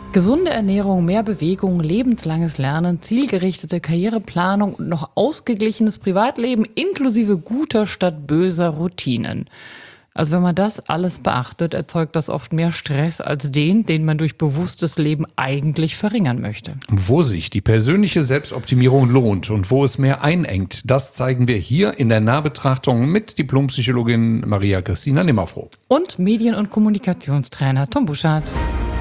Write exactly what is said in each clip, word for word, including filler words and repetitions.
Gesunde Ernährung, mehr Bewegung, lebenslanges Lernen, zielgerichtete Karriereplanung und noch ausgeglichenes Privatleben inklusive guter statt böser Routinen. Also wenn man das alles beachtet, erzeugt das oft mehr Stress als den, den man durch bewusstes Leben eigentlich verringern möchte. Wo sich die persönliche Selbstoptimierung lohnt und wo es mehr einengt, das zeigen wir hier in der Nahbetrachtung mit Diplompsychologin Maria Christina Nimmerfroh. Und Medien- und Kommunikationstrainer Tom Buschardt.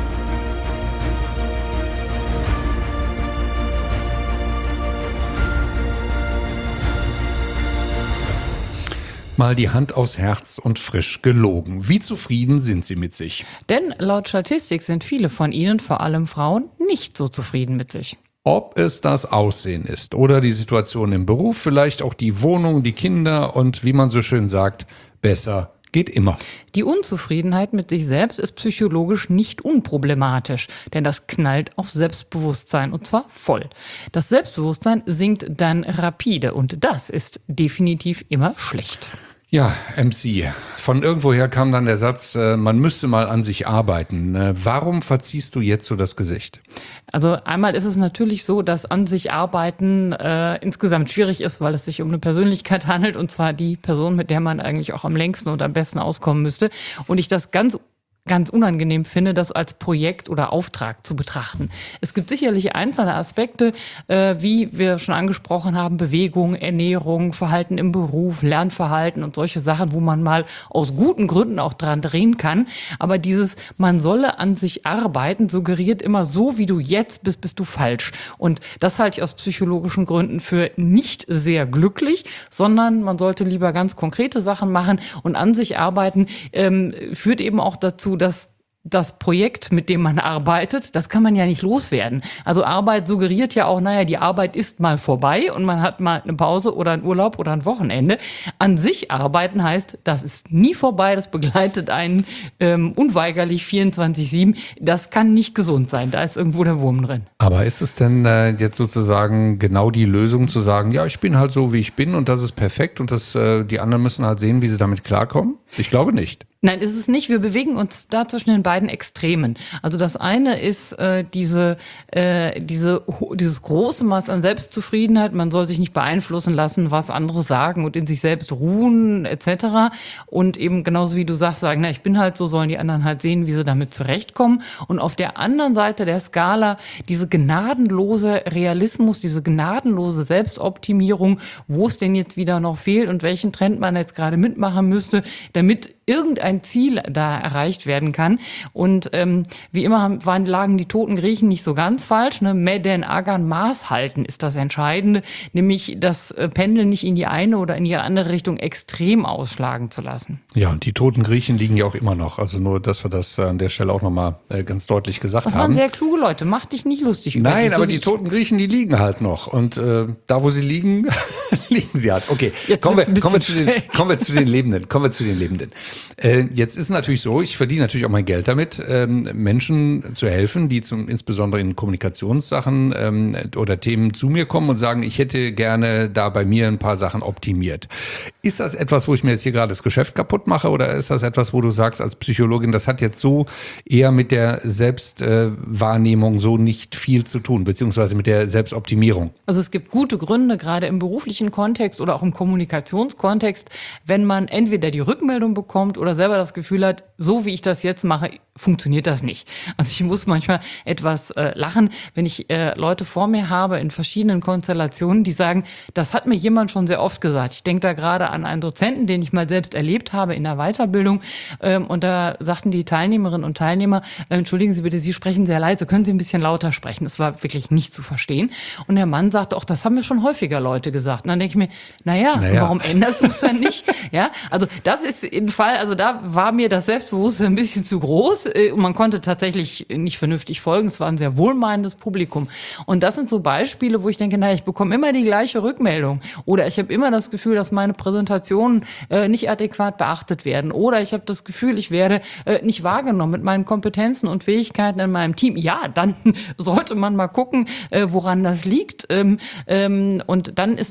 Mal die Hand aufs Herz und frisch gelogen. Wie zufrieden sind Sie mit sich? Denn laut Statistik sind viele von Ihnen, vor allem Frauen, nicht so zufrieden mit sich. Ob es das Aussehen ist oder die Situation im Beruf, vielleicht auch die Wohnung, die Kinder und wie man so schön sagt, besser geht immer. Die Unzufriedenheit mit sich selbst ist psychologisch nicht unproblematisch, denn das knallt auf Selbstbewusstsein und zwar voll. Das Selbstbewusstsein sinkt dann rapide und das ist definitiv immer schlecht. Ja, M C, von irgendwoher kam dann der Satz, äh, man müsste mal an sich arbeiten. Äh, warum verziehst du jetzt so das Gesicht? Also einmal ist es natürlich so, dass an sich arbeiten äh, insgesamt schwierig ist, weil es sich um eine Persönlichkeit handelt und zwar die Person, mit der man eigentlich auch am längsten und am besten auskommen müsste. Und ich das ganz ganz unangenehm finde, das als Projekt oder Auftrag zu betrachten. Es gibt sicherlich einzelne Aspekte, äh, wie wir schon angesprochen haben, Bewegung, Ernährung, Verhalten im Beruf, Lernverhalten und solche Sachen, wo man mal aus guten Gründen auch dran drehen kann. Aber dieses, man solle an sich arbeiten, suggeriert immer, so wie du jetzt bist, bist du falsch. Und das halte ich aus psychologischen Gründen für nicht sehr glücklich, sondern man sollte lieber ganz konkrete Sachen machen und an sich arbeiten, ähm, führt eben auch dazu, dass das Projekt, mit dem man arbeitet, das kann man ja nicht loswerden. Also Arbeit suggeriert ja auch, naja, die Arbeit ist mal vorbei und man hat mal eine Pause oder einen Urlaub oder ein Wochenende. An sich arbeiten heißt, das ist nie vorbei, das begleitet einen ähm, unweigerlich vierundzwanzig sieben. Das kann nicht gesund sein, da ist irgendwo der Wurm drin. Aber ist es denn äh, jetzt sozusagen genau die Lösung zu sagen, ja, ich bin halt so, wie ich bin und das ist perfekt und das, äh, die anderen müssen halt sehen, wie sie damit klarkommen? Ich glaube nicht. Nein, ist es nicht. Wir bewegen uns da zwischen den beiden Extremen. Also das eine ist äh, diese, äh, diese, dieses große Maß an Selbstzufriedenheit. Man soll sich nicht beeinflussen lassen, was andere sagen und in sich selbst ruhen et cetera. Und eben genauso wie du sagst, sagen, na, ich bin halt so, sollen die anderen halt sehen, wie sie damit zurechtkommen. Und auf der anderen Seite der Skala diese gnadenlose Realismus, diese gnadenlose Selbstoptimierung, wo es denn jetzt wieder noch fehlt und welchen Trend man jetzt gerade mitmachen müsste, damit irgendein Ziel da erreicht werden kann. Und ähm, wie immer haben, waren, lagen die toten Griechen nicht so ganz falsch. Ne? Meden, Agan, Maß halten ist das Entscheidende, nämlich das äh, Pendeln nicht in die eine oder in die andere Richtung extrem ausschlagen zu lassen. Ja, und die toten Griechen liegen ja auch immer noch. Also nur, dass wir das an der Stelle auch nochmal äh, ganz deutlich gesagt das haben. Das waren sehr kluge Leute. Mach dich nicht lustig über Nein, die. aber so die toten Griechen, die liegen halt noch. Und äh, da, wo sie liegen, liegen sie halt. Okay, Jetzt kommen wir, wird's ein kommen, wir bisschen zu den, schräg. kommen wir zu den Lebenden. Kommen wir zu den Lebenden. Äh, jetzt ist natürlich so, ich verdiene natürlich auch mein Geld damit, ähm, Menschen zu helfen, die zum, insbesondere in Kommunikationssachen ähm, oder Themen zu mir kommen und sagen, ich hätte gerne da bei mir ein paar Sachen optimiert. Ist das etwas, wo ich mir jetzt hier gerade das Geschäft kaputt mache oder ist das etwas, wo du sagst als Psychologin, das hat jetzt so eher mit der Selbstwahrnehmung äh, so nicht viel zu tun, beziehungsweise mit der Selbstoptimierung? Also es gibt gute Gründe, gerade im beruflichen Kontext oder auch im Kommunikationskontext, wenn man entweder die Rückmeldung bekommt oder selber das Gefühl hat, so wie ich das jetzt mache, funktioniert das nicht. Also ich muss manchmal etwas äh, lachen, wenn ich äh, Leute vor mir habe in verschiedenen Konstellationen, die sagen, das hat mir jemand schon sehr oft gesagt. Ich denke da gerade an einen Dozenten, den ich mal selbst erlebt habe in der Weiterbildung. Ähm, und da sagten die Teilnehmerinnen und Teilnehmer, äh, entschuldigen Sie bitte, Sie sprechen sehr leise, können Sie ein bisschen lauter sprechen? Das war wirklich nicht zu verstehen. Und der Mann sagte, auch das haben mir schon häufiger Leute gesagt. Und dann denke ich mir, naja, naja. warum änderst du es dann nicht? Ja, also das ist ein Fall, also da war mir das Selbstbewusstsein ein bisschen zu groß und man konnte tatsächlich nicht vernünftig folgen. Es war ein sehr wohlmeinendes Publikum. Und das sind so Beispiele, wo ich denke, naja, ich bekomme immer die gleiche Rückmeldung. Oder ich habe immer das Gefühl, dass meine Präsentationen äh, nicht adäquat beachtet werden. Oder ich habe das Gefühl, ich werde äh, nicht wahrgenommen mit meinen Kompetenzen und Fähigkeiten in meinem Team. Ja, dann sollte man mal gucken, äh, woran das liegt. Ähm, ähm, und dann ist natürlich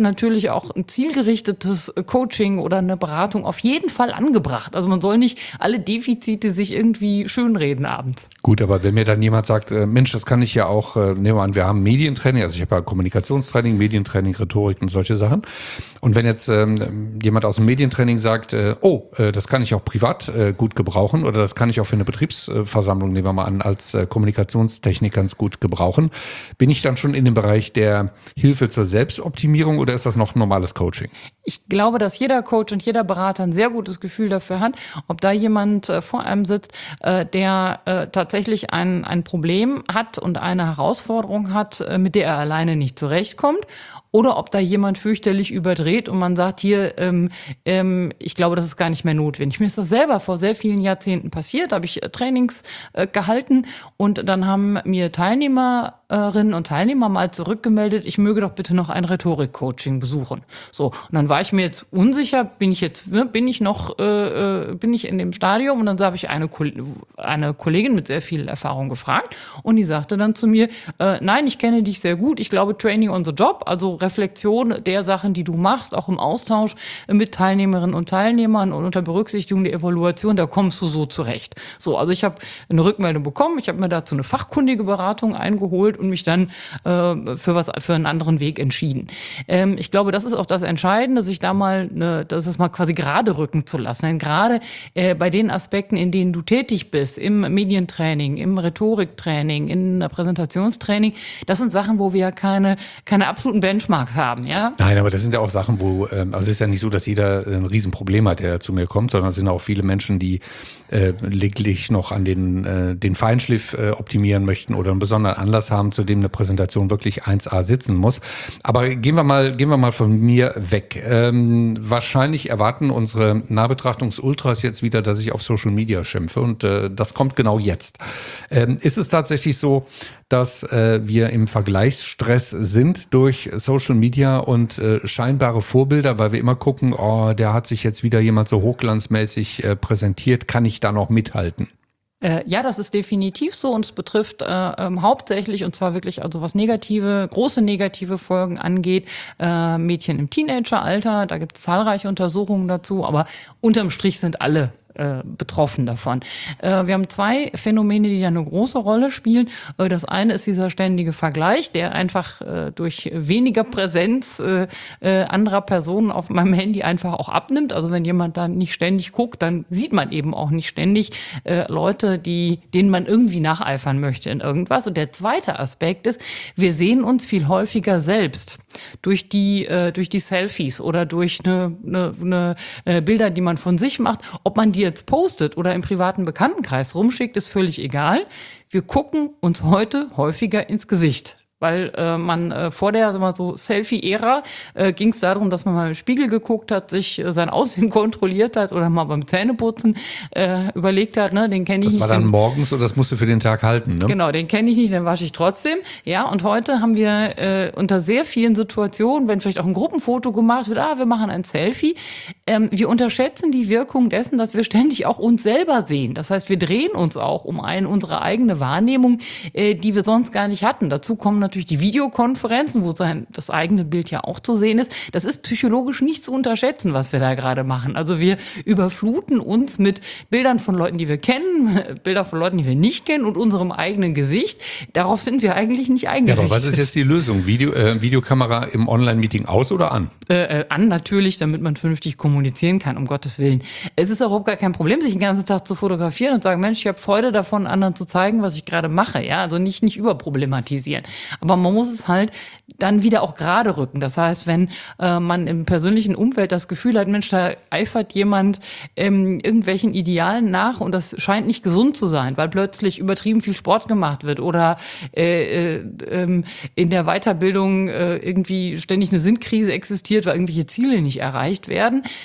ich auch ein zielgerichtetes Coaching oder eine Beratung auf jeden Fall angebracht. Also man soll nicht alle Defizite sich irgendwie schönreden abends. Gut, aber wenn mir dann jemand sagt, äh, Mensch, das kann ich ja auch, äh, nehmen wir an, wir haben Medientraining, also ich habe ja Kommunikationstraining, Medientraining, Rhetorik und solche Sachen. Und wenn jetzt ähm, jemand aus dem Medientraining sagt, äh, oh, äh, das kann ich auch privat äh, gut gebrauchen oder das kann ich auch für eine Betriebsversammlung, nehmen wir mal an, als äh, Kommunikationstechnik ganz gut gebrauchen, bin ich dann schon in dem Bereich der Hilfe zur Selbstoptimierung oder ist das noch normales Coaching? Ich glaube, dass jeder Coach und jeder Berater ein sehr gutes Gefühl dafür hat, ob da jemand äh, vor einem sitzt, äh, der äh, tatsächlich ein, ein Problem hat und eine Herausforderung hat, äh, mit der er alleine nicht zurechtkommt. Oder ob da jemand fürchterlich überdreht und man sagt, hier, ähm, ähm, ich glaube, das ist gar nicht mehr notwendig. Mir ist das selber vor sehr vielen Jahrzehnten passiert, da habe ich äh, Trainings äh, gehalten und dann haben mir Teilnehmerinnen und Teilnehmer mal zurückgemeldet, ich möge doch bitte noch ein Rhetorik-Coaching besuchen. So, und dann war ich mir jetzt unsicher, bin ich jetzt, ne, bin ich noch, äh, bin ich in dem Stadium und dann habe ich eine, eine Kollegin mit sehr viel Erfahrung gefragt und die sagte dann zu mir, äh, nein, ich kenne dich sehr gut, ich glaube Training on the Job, also Reflexion der Sachen, die du machst, auch im Austausch mit Teilnehmerinnen und Teilnehmern und unter Berücksichtigung der Evaluation, da kommst du so zurecht. So, also ich habe eine Rückmeldung bekommen, ich habe mir dazu eine fachkundige Beratung eingeholt und mich dann äh, für was für einen anderen Weg entschieden. Ähm, ich glaube, das ist auch das Entscheidende, sich da mal, eine, das ist mal quasi gerade rücken zu lassen. Denn gerade äh, bei den Aspekten, in denen du tätig bist, im Medientraining, im Rhetoriktraining, in der Präsentationstraining, das sind Sachen, wo wir ja keine, keine absoluten Benchmarks haben, ja? Nein, aber das sind ja auch Sachen, wo, ähm, also es ist ja nicht so, dass jeder ein Riesenproblem hat, der zu mir kommt, sondern es sind auch viele Menschen, die äh, lediglich noch an den, äh, den Feinschliff äh, optimieren möchten oder einen besonderen Anlass haben, zu dem eine Präsentation wirklich eins A sitzen muss. Aber gehen wir mal, gehen wir mal von mir weg. Ähm, wahrscheinlich erwarten unsere Nahbetrachtungs-Ultras jetzt wieder, dass ich auf Social Media schimpfe und äh, das kommt genau jetzt. Ähm, ist es tatsächlich so, dass äh, wir im Vergleichsstress sind durch Social Media und äh, scheinbare Vorbilder, weil wir immer gucken, oh, der hat sich jetzt wieder jemand so hochglanzmäßig äh, präsentiert, kann ich da noch mithalten? Äh, ja, das ist definitiv so und es betrifft äh, ähm, hauptsächlich, und zwar wirklich, also was negative, große negative Folgen angeht, äh, Mädchen im Teenageralter, da gibt es zahlreiche Untersuchungen dazu, aber unterm Strich sind alle äh, betroffen davon. Äh, wir haben zwei Phänomene, die da eine große Rolle spielen. Äh, das eine ist dieser ständige Vergleich, der einfach äh, durch weniger Präsenz äh, äh, anderer Personen auf meinem Handy einfach auch abnimmt. Also wenn jemand dann nicht ständig guckt, dann sieht man eben auch nicht ständig äh, Leute, die, denen man irgendwie nacheifern möchte in irgendwas. Und der zweite Aspekt ist, wir sehen uns viel häufiger selbst durch die, äh, durch die Selfies oder durch eine, eine, eine äh, Bilder, die man von sich macht. Ob man die jetzt postet oder im privaten Bekanntenkreis rumschickt, ist völlig egal. Wir gucken uns heute häufiger ins Gesicht. Weil äh, man äh, vor der mal so Selfie-Ära äh, ging es darum, dass man mal im Spiegel geguckt hat, sich äh, sein Aussehen kontrolliert hat oder mal beim Zähneputzen äh, überlegt hat, ne, den kenne ich Das nicht. war dann den, morgens und das musst du für den Tag halten, ne? Genau, den kenne ich nicht, den wasche ich trotzdem. Ja, und heute haben wir äh, unter sehr vielen Situationen, wenn vielleicht auch ein Gruppenfoto gemacht wird, ah, wir machen ein Selfie, ähm, wir unterschätzen die Wirkung dessen, dass wir ständig auch uns selber sehen. Das heißt, wir drehen uns auch um eine unsere eigene Wahrnehmung, äh, die wir sonst gar nicht hatten. Dazu kommen natürlich die Videokonferenzen, wo sein, das eigene Bild ja auch zu sehen ist. Das ist psychologisch nicht zu unterschätzen, was wir da gerade machen. Also wir überfluten uns mit Bildern von Leuten, die wir kennen, Bilder von Leuten, die wir nicht kennen und unserem eigenen Gesicht. Darauf sind wir eigentlich nicht eingerichtet. Ja, aber was ist jetzt die Lösung? Video, äh, Videokamera im Online-Meeting aus oder an? Äh, an natürlich, damit man vernünftig kommunizieren kann, um Gottes Willen. Es ist auch überhaupt gar kein Problem, sich den ganzen Tag zu fotografieren und sagen, Mensch, ich habe Freude davon, anderen zu zeigen, was ich gerade mache. Ja, also nicht, nicht überproblematisieren. Aber man muss es halt dann wieder auch gerade rücken. Das heißt, wenn äh, man im persönlichen Umfeld das Gefühl hat, Mensch, da eifert jemand ähm, irgendwelchen Idealen nach und das scheint nicht gesund zu sein, weil plötzlich übertrieben viel Sport gemacht wird oder äh, äh, äh, in der Weiterbildung äh, irgendwie ständig eine Sinnkrise existiert, weil irgendwelche Ziele nicht erreicht werden,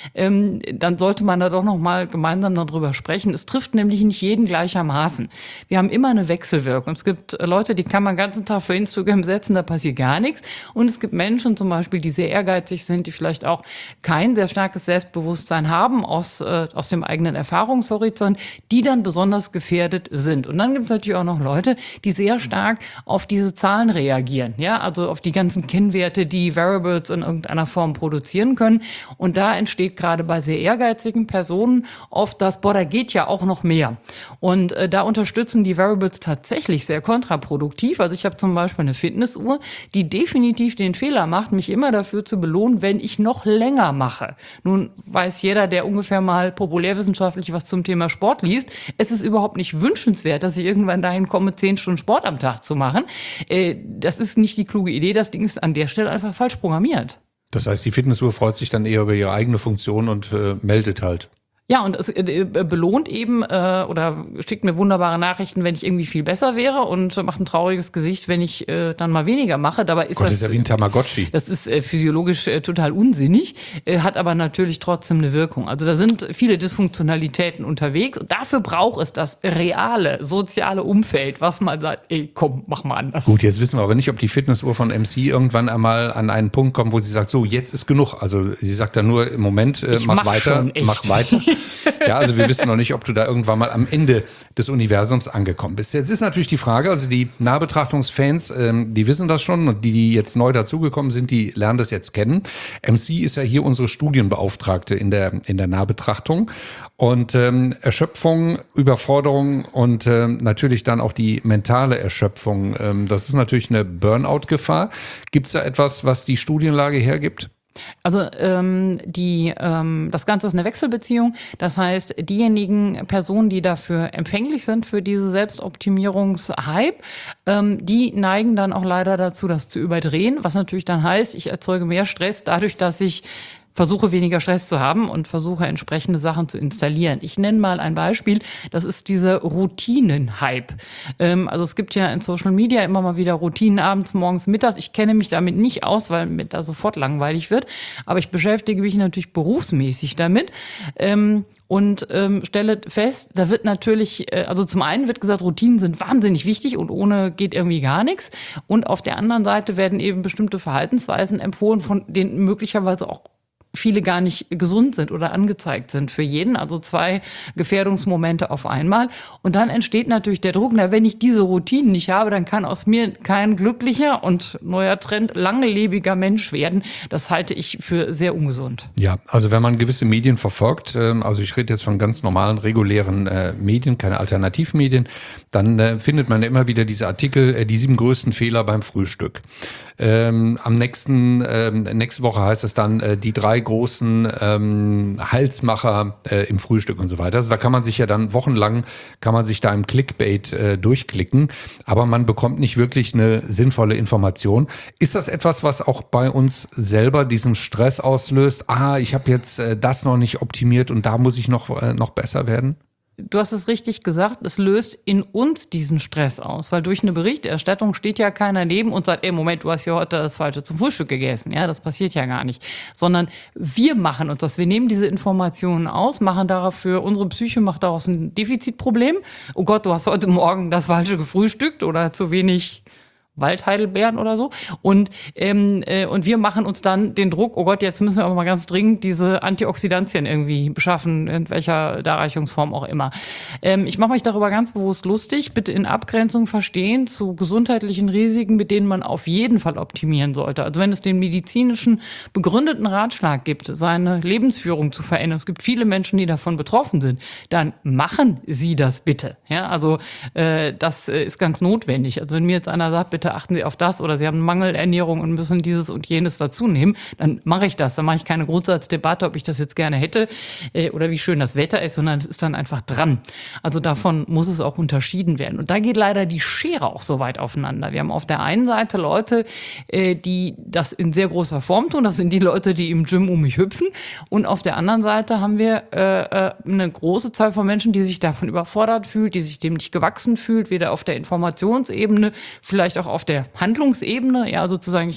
ähm, dann sollte man da doch noch mal gemeinsam darüber sprechen. Es trifft nämlich nicht jeden gleichermaßen. Wir haben immer eine Wechselwirkung. Es gibt Leute, die kann man den ganzen Tag für Instagram setzen, da passiert gar nichts. Und es gibt Menschen zum Beispiel, die sehr ehrgeizig sind, die vielleicht auch kein sehr starkes Selbstbewusstsein haben aus, äh, aus dem eigenen Erfahrungshorizont, die dann besonders gefährdet sind. Und dann gibt es natürlich auch noch Leute, die sehr stark auf diese Zahlen reagieren, ja, also auf die ganzen Kennwerte, die Variables in irgendeiner Form produzieren können. Und da entsteht gerade bei sehr ehrgeizigen Personen oft das, boah, da geht ja auch noch mehr. Und äh, da unterstützen die Variables tatsächlich sehr kontraproduktiv. Also ich habe zum Beispiel eine Fitnessuhr, die definitiv den Fehler macht, mich immer dafür zu belohnen, wenn ich noch länger mache. Nun weiß jeder, der ungefähr mal populärwissenschaftlich was zum Thema Sport liest, es ist überhaupt nicht wünschenswert, dass ich irgendwann dahin komme, zehn Stunden Sport am Tag zu machen. Äh, das ist nicht die kluge Idee, das Ding ist an der Stelle einfach falsch programmiert. Das heißt, die Fitnessuhr freut sich dann eher über ihre eigene Funktion und äh, meldet halt. Ja, und es äh, belohnt eben äh, oder schickt mir wunderbare Nachrichten, wenn ich irgendwie viel besser wäre und macht ein trauriges Gesicht, wenn ich äh, dann mal weniger mache. Dabei ist Gott, das, das ist ja wie ein Tamagotchi. Das ist äh, physiologisch äh, total unsinnig, äh, hat aber natürlich trotzdem eine Wirkung. Also da sind viele Dysfunktionalitäten unterwegs und dafür braucht es das reale, soziale Umfeld, was man sagt, ey, komm, mach mal anders. Gut, jetzt wissen wir aber nicht, ob die Fitnessuhr von M C irgendwann einmal an einen Punkt kommt, wo sie sagt, so, jetzt ist genug. Also sie sagt dann nur im Moment, äh, mach, mach weiter, mach weiter. Ja, also wir wissen noch nicht, ob du da irgendwann mal am Ende des Universums angekommen bist. Jetzt ist natürlich die Frage, also die Nahbetrachtungsfans, ähm, die wissen das schon und die, die jetzt neu dazugekommen sind, die lernen das jetzt kennen. M C ist ja hier unsere Studienbeauftragte in der, in der Nahbetrachtung. Und ähm, Erschöpfung, Überforderung und ähm, natürlich dann auch die mentale Erschöpfung, ähm, das ist natürlich eine Burnout-Gefahr. Gibt es da etwas, was die Studienlage hergibt? Also ähm, die, ähm, das Ganze ist eine Wechselbeziehung. Das heißt, diejenigen Personen, die dafür empfänglich sind, für diese Selbstoptimierungshype, ähm, die neigen dann auch leider dazu, das zu überdrehen. Was natürlich dann heißt, ich erzeuge mehr Stress dadurch, dass ich versuche weniger Stress zu haben und versuche entsprechende Sachen zu installieren. Ich nenne mal ein Beispiel, das ist dieser Routinen-Hype. Ähm, also es gibt ja in Social Media immer mal wieder Routinen abends, morgens, mittags. Ich kenne mich damit nicht aus, weil mir da sofort langweilig wird, aber ich beschäftige mich natürlich berufsmäßig damit. Ähm, Und ähm, stelle fest, da wird natürlich, äh, also zum einen wird gesagt, Routinen sind wahnsinnig wichtig und ohne geht irgendwie gar nichts. Und auf der anderen Seite werden eben bestimmte Verhaltensweisen empfohlen, von denen möglicherweise auch viele gar nicht gesund sind oder angezeigt sind für jeden. Also zwei Gefährdungsmomente auf einmal. Und dann entsteht natürlich der Druck, na, wenn ich diese Routinen nicht habe, dann kann aus mir kein glücklicher und neuer Trend langlebiger Mensch werden. Das halte ich für sehr ungesund. Ja, also wenn man gewisse Medien verfolgt, also ich rede jetzt von ganz normalen, regulären Medien, keine Alternativmedien, dann findet man immer wieder diese Artikel, die sieben größten Fehler beim Frühstück. Ähm, am nächsten, ähm, nächste Woche heißt es dann äh, die drei großen ähm, Halsmacher äh, im Frühstück und so weiter. Also da kann man sich ja dann wochenlang, kann man sich da im Clickbait äh, durchklicken, aber man bekommt nicht wirklich eine sinnvolle Information. Ist das etwas, was auch bei uns selber diesen Stress auslöst? Ah, ich habe jetzt äh, das noch nicht optimiert und da muss ich noch, äh, noch besser werden? Du hast es richtig gesagt, es löst in uns diesen Stress aus, weil durch eine Berichterstattung steht ja keiner neben und sagt, ey, Moment, du hast ja heute das Falsche zum Frühstück gegessen. Ja, das passiert ja gar nicht. Sondern wir machen uns das. Wir nehmen diese Informationen aus, machen dafür, unsere Psyche macht daraus ein Defizitproblem. Oh Gott, du hast heute Morgen das Falsche gefrühstückt oder zu wenig Waldheidelbeeren oder so. Und, ähm, äh, und wir machen uns dann den Druck, oh Gott, jetzt müssen wir aber mal ganz dringend diese Antioxidantien irgendwie beschaffen, in welcher Darreichungsform auch immer. Ähm, ich mache mich darüber ganz bewusst lustig, bitte in Abgrenzung verstehen zu gesundheitlichen Risiken, mit denen man auf jeden Fall optimieren sollte. Also wenn es den medizinischen begründeten Ratschlag gibt, seine Lebensführung zu verändern, es gibt viele Menschen, die davon betroffen sind, dann machen Sie das bitte. Ja, also äh, das äh, ist ganz notwendig. Also wenn mir jetzt einer sagt, bitte achten Sie auf das oder Sie haben Mangelernährung und müssen dieses und jenes dazu nehmen, dann mache ich das. Dann mache ich keine Grundsatzdebatte, ob ich das jetzt gerne hätte äh, oder wie schön das Wetter ist, sondern es ist dann einfach dran. Also davon muss es auch unterschieden werden. Und da geht leider die Schere auch so weit aufeinander. Wir haben auf der einen Seite Leute, äh, die das in sehr großer Form tun. Das sind die Leute, die im Gym um mich hüpfen. Und auf der anderen Seite haben wir äh, eine große Zahl von Menschen, die sich davon überfordert fühlt, die sich dem nicht gewachsen fühlt, weder auf der Informationsebene, vielleicht auch auf der Handlungsebene, ja, sozusagen, ich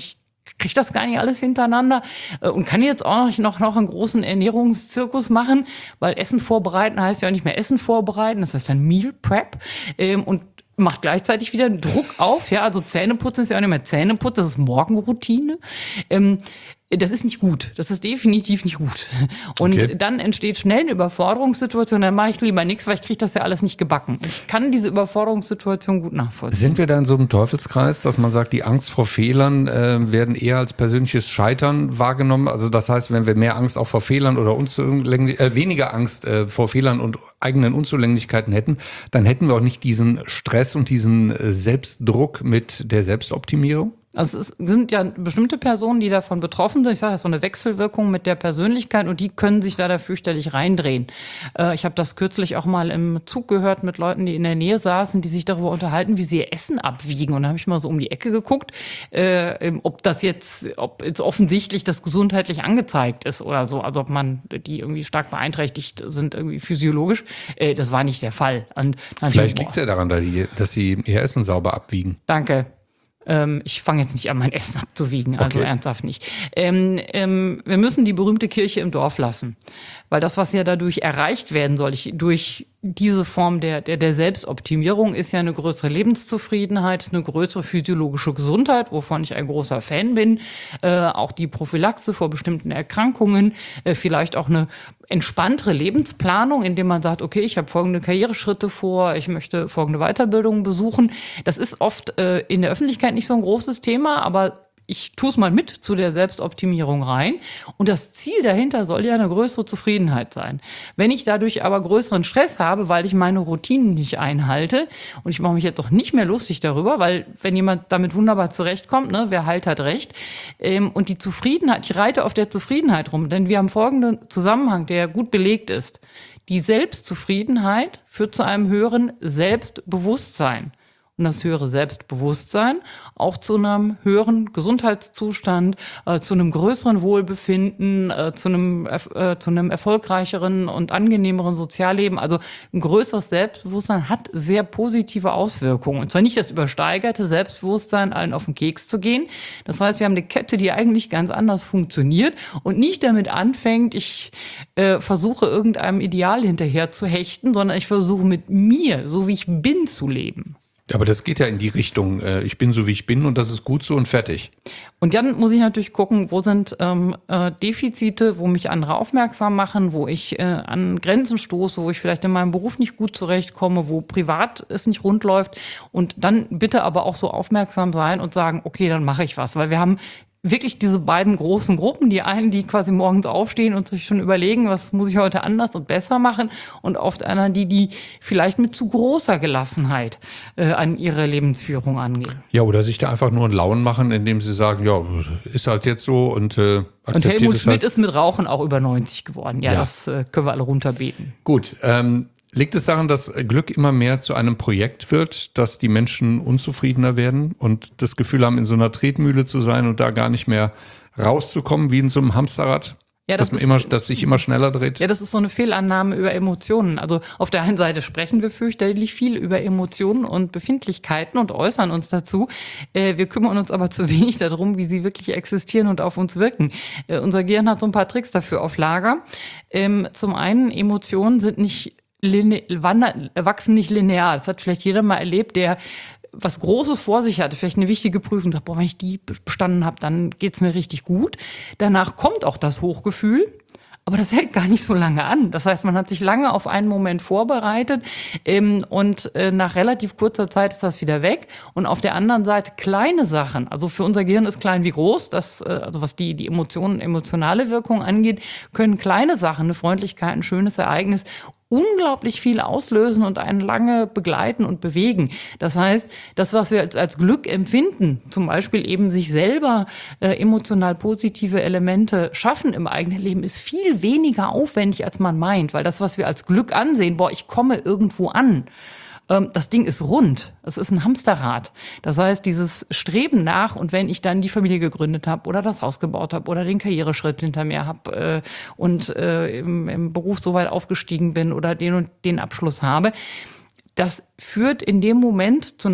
kriege das gar nicht alles hintereinander und kann jetzt auch noch, noch einen großen Ernährungszirkus machen, weil Essen vorbereiten heißt ja auch nicht mehr Essen vorbereiten, das heißt dann Meal Prep ähm, und macht gleichzeitig wieder Druck auf. Ja, also Zähneputzen ist ja auch nicht mehr Zähneputzen, das ist Morgenroutine. Ähm, Das ist nicht gut. Das ist definitiv nicht gut. Und Okay. dann entsteht schnell eine Überforderungssituation. Dann mache ich lieber nichts, weil ich kriege das ja alles nicht gebacken. Ich kann diese Überforderungssituation gut nachvollziehen. Sind wir da in so einem Teufelskreis, dass man sagt, die Angst vor Fehlern äh, werden eher als persönliches Scheitern wahrgenommen? Also das heißt, wenn wir mehr Angst auch vor Fehlern oder unzulänglich, äh, weniger Angst äh, vor Fehlern und eigenen Unzulänglichkeiten hätten, dann hätten wir auch nicht diesen Stress und diesen äh, Selbstdruck mit der Selbstoptimierung? Also es sind ja bestimmte Personen, die davon betroffen sind. Ich sage, das ist so eine Wechselwirkung mit der Persönlichkeit und die können sich da, da fürchterlich reindrehen. Äh, ich habe das kürzlich auch mal im Zug gehört mit Leuten, die in der Nähe saßen, die sich darüber unterhalten, wie sie ihr Essen abwiegen. Und da habe ich mal so um die Ecke geguckt, äh, ob das jetzt, ob jetzt offensichtlich das gesundheitlich angezeigt ist oder so. Also ob man die irgendwie stark beeinträchtigt sind, irgendwie physiologisch. Äh, das war nicht der Fall. Und dann Vielleicht boah, liegt es ja daran, dass die- dass sie ihr Essen sauber abwiegen. Danke. Ähm, ich fange jetzt nicht an, mein Essen abzuwiegen, also Okay. ernsthaft nicht. Ähm, ähm, wir müssen die berühmte Kirche im Dorf lassen. Weil das, was ja dadurch erreicht werden soll, ich, durch diese Form der, der, der Selbstoptimierung, ist ja eine größere Lebenszufriedenheit, eine größere physiologische Gesundheit, wovon ich ein großer Fan bin. Äh, auch die Prophylaxe vor bestimmten Erkrankungen, äh, vielleicht auch eine entspanntere Lebensplanung, indem man sagt, okay, ich habe folgende Karriereschritte vor, ich möchte folgende Weiterbildungen besuchen. Das ist oft äh, in der Öffentlichkeit nicht so ein großes Thema, aber ich tue es mal mit zu der Selbstoptimierung rein. Und das Ziel dahinter soll ja eine größere Zufriedenheit sein. Wenn ich dadurch aber größeren Stress habe, weil ich meine Routinen nicht einhalte, und ich mache mich jetzt doch nicht mehr lustig darüber, weil wenn jemand damit wunderbar zurechtkommt, ne, wer heilt, hat recht. Ähm, und die Zufriedenheit, ich reite auf der Zufriedenheit rum, denn wir haben folgenden Zusammenhang, der gut belegt ist. Die Selbstzufriedenheit führt zu einem höheren Selbstbewusstsein. Und das höhere Selbstbewusstsein auch zu einem höheren Gesundheitszustand, äh, zu einem größeren Wohlbefinden, äh, zu einem, äh, zu einem erfolgreicheren und angenehmeren Sozialleben. Also ein größeres Selbstbewusstsein hat sehr positive Auswirkungen. Und zwar nicht das übersteigerte Selbstbewusstsein, allen auf den Keks zu gehen. Das heißt, wir haben eine Kette, die eigentlich ganz anders funktioniert und nicht damit anfängt, ich äh, versuche irgendeinem Ideal hinterher zu hechten, sondern ich versuche mit mir, so wie ich bin, zu leben. Aber das geht ja in die Richtung, äh, ich bin so, wie ich bin und das ist gut so und fertig. Und dann muss ich natürlich gucken, wo sind ähm, äh, Defizite, wo mich andere aufmerksam machen, wo ich äh, an Grenzen stoße, wo ich vielleicht in meinem Beruf nicht gut zurechtkomme, wo privat es nicht rund läuft. Und dann bitte aber auch so aufmerksam sein und sagen, okay, dann mache ich was. Weil wir haben wirklich diese beiden großen Gruppen. Die einen, die quasi morgens aufstehen und sich schon überlegen, was muss ich heute anders und besser machen. Und oft einer, die, die vielleicht mit zu großer Gelassenheit äh, an ihre Lebensführung angehen. Ja, oder sich da einfach nur einen Lauen machen, indem sie sagen, ja, ist halt jetzt so und äh, Und akzeptiert Helmut es Schmidt halt. ist mit Rauchen auch über neunzig geworden. Ja, Ja. das äh, können wir alle runterbeten. Gut, ähm, liegt es daran, dass Glück immer mehr zu einem Projekt wird, dass die Menschen unzufriedener werden und das Gefühl haben, in so einer Tretmühle zu sein und da gar nicht mehr rauszukommen, wie in so einem Hamsterrad? Ja, das dass, man ist- immer, dass sich immer schneller dreht? Ja, das ist so eine Fehlannahme über Emotionen. Also auf der einen Seite sprechen wir fürchterlich viel über Emotionen und Befindlichkeiten und äußern uns dazu. Äh, wir kümmern uns aber zu wenig darum, wie sie wirklich existieren und auf uns wirken. Äh, unser Gehirn hat so ein paar Tricks dafür auf Lager. Ähm, zum einen, Emotionen sind nicht line- wandern, wachsen nicht linear. Das hat vielleicht jeder mal erlebt, der was Großes vor sich hatte, vielleicht eine wichtige Prüfung, sagt, boah, wenn ich die bestanden habe, dann geht's mir richtig gut. Danach kommt auch das Hochgefühl, aber das hält gar nicht so lange an. Das heißt, man hat sich lange auf einen Moment vorbereitet ähm, und äh, nach relativ kurzer Zeit ist das wieder weg. Und auf der anderen Seite kleine Sachen, also für unser Gehirn ist klein wie groß, das, äh, also was die, die Emotionen, emotionale Wirkung angeht, können kleine Sachen, eine Freundlichkeit, ein schönes Ereignis, unglaublich viel auslösen und einen lange begleiten und bewegen. Das heißt, das, was wir als, als Glück empfinden, zum Beispiel eben sich selber äh, emotional positive Elemente schaffen im eigenen Leben, ist viel weniger aufwendig, als man meint. Weil das, was wir als Glück ansehen, boah, ich komme irgendwo an, ähm, das Ding ist rund. Es ist ein Hamsterrad. Das heißt, dieses Streben nach, und wenn ich dann die Familie gegründet habe oder das Haus gebaut habe oder den Karriereschritt hinter mir habe äh, und äh, im, im Beruf so weit aufgestiegen bin oder den und den Abschluss habe, das führt in dem Moment zu einer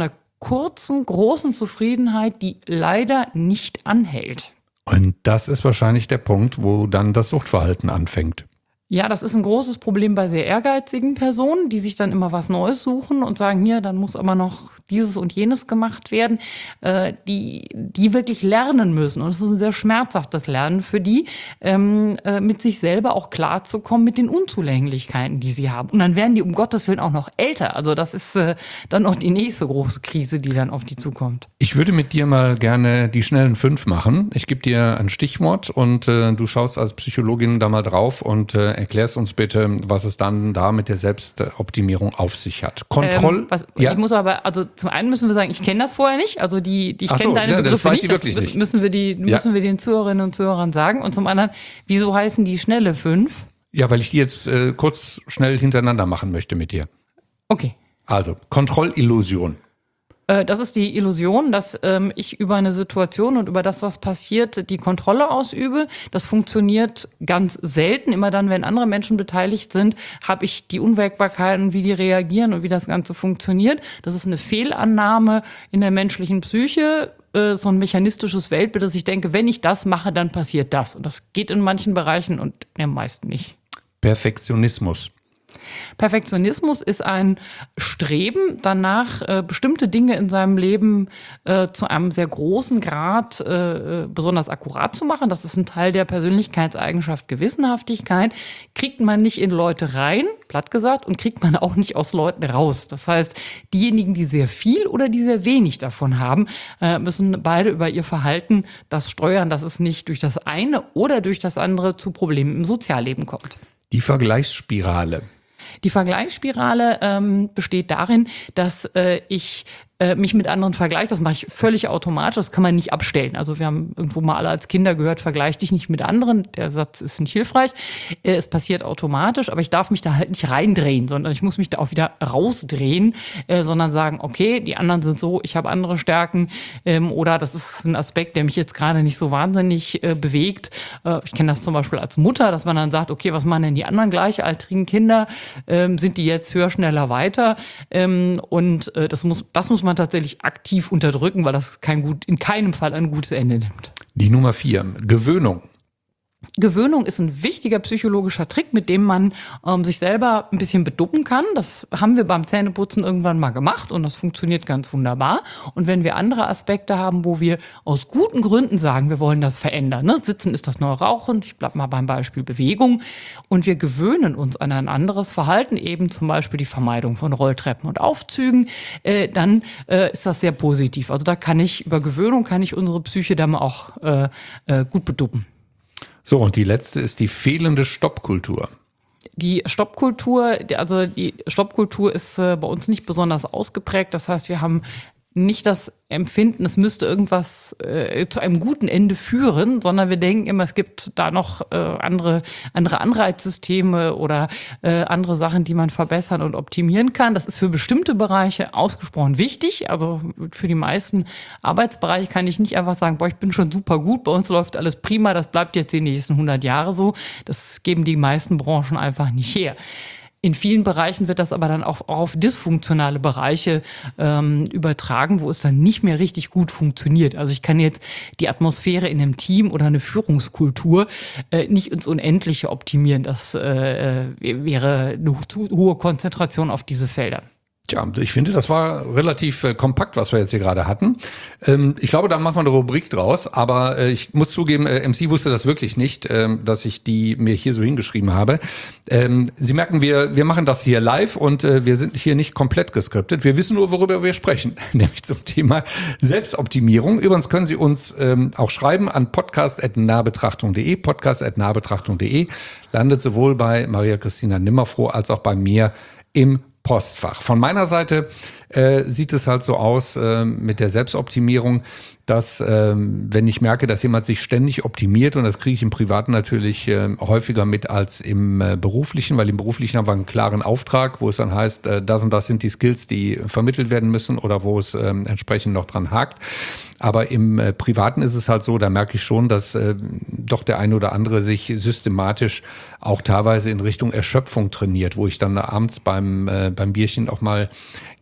kurzen, großen Zufriedenheit, die leider nicht anhält. Und das ist wahrscheinlich der Punkt, wo dann das Suchtverhalten anfängt. Ja, das ist ein großes Problem bei sehr ehrgeizigen Personen, die sich dann immer was Neues suchen und sagen, hier, dann muss aber noch dieses und jenes gemacht werden, äh, die, die wirklich lernen müssen. Und es ist ein sehr schmerzhaftes Lernen für die, ähm, äh, mit sich selber auch klarzukommen mit den Unzulänglichkeiten, die sie haben. Und dann werden die um Gottes Willen auch noch älter. Also das ist äh, dann noch die nächste große Krise, die dann auf die zukommt. Ich würde mit dir mal gerne die schnellen fünf machen. Ich gebe dir ein Stichwort und äh, du schaust als Psychologin da mal drauf und äh, erklärst uns bitte, was es dann da mit der Selbstoptimierung auf sich hat. Kontroll. Ähm, was, ja? Ich muss aber, also zum einen müssen wir sagen, ich kenne das vorher nicht. Also die, die ich Ach kenne so, deine ja, das Begriffe weiß nicht. ich wirklich das nicht. müssen wir die, Ja. müssen wir den Zuhörerinnen und Zuhörern sagen. Und zum anderen, wieso heißen die schnelle fünf? Ja, weil ich die jetzt äh, kurz schnell hintereinander machen möchte mit dir. Okay. Also, Kontrollillusion. Äh, Das ist die Illusion, dass ähm, ich über eine Situation und über das, was passiert, die Kontrolle ausübe. Das funktioniert ganz selten. Immer dann, wenn andere Menschen beteiligt sind, habe ich die Unwägbarkeiten, wie die reagieren und wie das Ganze funktioniert. Das ist eine Fehlannahme in der menschlichen Psyche, äh, so ein mechanistisches Weltbild, dass ich denke, wenn ich das mache, dann passiert das. Und das geht in manchen Bereichen und in den meisten nicht. Perfektionismus. Perfektionismus ist ein Streben danach, äh, bestimmte Dinge in seinem Leben äh, zu einem sehr großen Grad äh, besonders akkurat zu machen. Das ist ein Teil der Persönlichkeitseigenschaft Gewissenhaftigkeit. Kriegt man nicht in Leute rein, platt gesagt, und kriegt man auch nicht aus Leuten raus. Das heißt, diejenigen, die sehr viel oder die sehr wenig davon haben, äh, müssen beide über ihr Verhalten das steuern, dass es nicht durch das eine oder durch das andere zu Problemen im Sozialleben kommt. Die Vergleichsspirale. Die Vergleichsspirale ähm, besteht darin, dass äh, ich äh, mich mit anderen vergleiche. Das mache ich völlig automatisch. Das kann man nicht abstellen. Also wir haben irgendwo mal alle als Kinder gehört, vergleich dich nicht mit anderen. Der Satz ist nicht hilfreich. Äh, es passiert automatisch, aber ich darf mich da halt nicht reindrehen, sondern ich muss mich da auch wieder rausdrehen, äh, sondern sagen, okay, die anderen sind so, ich habe andere Stärken ähm, oder das ist ein Aspekt, der mich jetzt gerade nicht so wahnsinnig äh, bewegt. Äh, ich kenne das zum Beispiel als Mutter, dass man dann sagt, okay, was machen denn die anderen gleichaltrigen Kinder? Ähm, sind die jetzt höher, schneller, weiter? Ähm, und äh, das muss, das muss man tatsächlich aktiv unterdrücken, weil das kein gut, in keinem Fall ein gutes Ende nimmt. Die Nummer vier, Gewöhnung. Gewöhnung ist ein wichtiger psychologischer Trick, mit dem man ähm, sich selber ein bisschen beduppen kann. Das haben wir beim Zähneputzen irgendwann mal gemacht und das funktioniert ganz wunderbar. Und wenn wir andere Aspekte haben, wo wir aus guten Gründen sagen, wir wollen das verändern, ne? Sitzen ist das neue Rauchen, ich bleibe mal beim Beispiel Bewegung, und wir gewöhnen uns an ein anderes Verhalten, eben zum Beispiel die Vermeidung von Rolltreppen und Aufzügen, äh, dann äh, ist das sehr positiv. Also da kann ich, über Gewöhnung kann ich unsere Psyche dann auch äh, äh, gut beduppen. So, und die letzte ist die fehlende Stoppkultur. Die Stoppkultur, also die Stoppkultur ist äh, bei uns nicht besonders ausgeprägt. Das heißt, wir haben nicht das Empfinden, es müsste irgendwas äh, zu einem guten Ende führen, sondern wir denken immer, es gibt da noch äh, andere, andere Anreizsysteme oder äh, andere Sachen, die man verbessern und optimieren kann. Das ist für bestimmte Bereiche ausgesprochen wichtig. Also für die meisten Arbeitsbereiche kann ich nicht einfach sagen, boah, ich bin schon super gut, bei uns läuft alles prima, das bleibt jetzt die nächsten hundert Jahre so. Das geben die meisten Branchen einfach nicht her. In vielen Bereichen wird das aber dann auch auf dysfunktionale Bereiche ähm, übertragen, wo es dann nicht mehr richtig gut funktioniert. Also ich kann jetzt die Atmosphäre in einem Team oder eine Führungskultur äh, nicht ins Unendliche optimieren. Das äh, wäre eine zu hohe Konzentration auf diese Felder. Tja, ich finde, das war relativ äh, kompakt, was wir jetzt hier gerade hatten. Ähm, ich glaube, da machen wir eine Rubrik draus, aber äh, ich muss zugeben, äh, M C wusste das wirklich nicht, äh, dass ich die mir hier so hingeschrieben habe. Ähm, Sie merken, wir wir machen das hier live und äh, wir sind hier nicht komplett geskriptet. Wir wissen nur, worüber wir sprechen, nämlich zum Thema Selbstoptimierung. Übrigens können Sie uns ähm, auch schreiben an podcast at nahbetrachtung punkt de, podcast at nahbetrachtung punkt de. Landet sowohl bei Maria Christina Nimmerfroh als auch bei mir im Postfach. Von meiner Seite äh, sieht es halt so aus äh, mit der Selbstoptimierung, dass äh, wenn ich merke, dass jemand sich ständig optimiert, und das kriege ich im Privaten natürlich äh, häufiger mit als im äh, Beruflichen, weil im Beruflichen haben wir einen klaren Auftrag, wo es dann heißt, äh, das und das sind die Skills, die vermittelt werden müssen oder wo es äh, entsprechend noch dran hakt. Aber im äh, Privaten ist es halt so, da merke ich schon, dass äh, doch der eine oder andere sich systematisch auch teilweise in Richtung Erschöpfung trainiert, wo ich dann abends beim, äh, beim Bierchen auch mal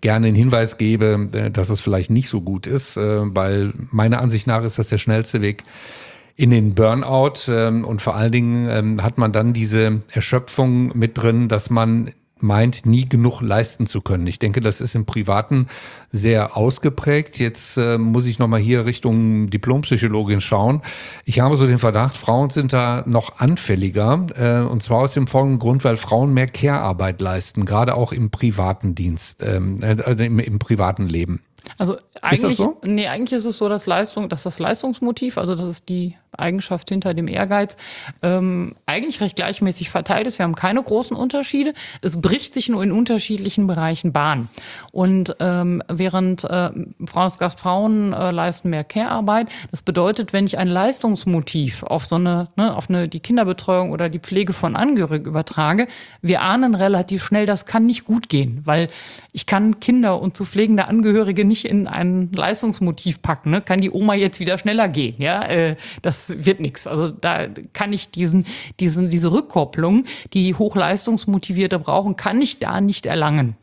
gerne einen Hinweis gebe, äh, dass es vielleicht nicht so gut ist, äh, weil meiner Ansicht nach ist das der schnellste Weg in den Burnout, ähm, und vor allen Dingen ähm, hat man dann diese Erschöpfung mit drin, dass man meint, nie genug leisten zu können. Ich denke, das ist im Privaten sehr ausgeprägt. Jetzt äh, muss ich nochmal hier Richtung Diplompsychologin schauen. Ich habe so den Verdacht, Frauen sind da noch anfälliger, äh, und zwar aus dem folgenden Grund, weil Frauen mehr Care-Arbeit leisten, gerade auch im privaten Dienst, ähm, äh, im, im privaten Leben. Also eigentlich, ist das so? Nee, eigentlich ist es so, dass Leistung, dass das Leistungsmotiv, also das ist die Eigenschaft hinter dem Ehrgeiz, ähm, eigentlich recht gleichmäßig verteilt ist. Wir haben keine großen Unterschiede. Es bricht sich nur in unterschiedlichen Bereichen Bahn. Und ähm, während äh, Frauen, Frauen äh, leisten mehr Care-Arbeit, das bedeutet, wenn ich ein Leistungsmotiv auf so eine, ne, auf eine die Kinderbetreuung oder die Pflege von Angehörigen übertrage, wir ahnen relativ schnell, das kann nicht gut gehen, weil ich kann Kinder und zu pflegende Angehörige nicht in ein Leistungsmotiv packen. Ne? Kann die Oma jetzt wieder schneller gehen? Ja, äh, das wird nichts. Also da kann ich diesen, diesen, diese Rückkopplung, die Hochleistungsmotivierte brauchen, kann ich da nicht erlangen.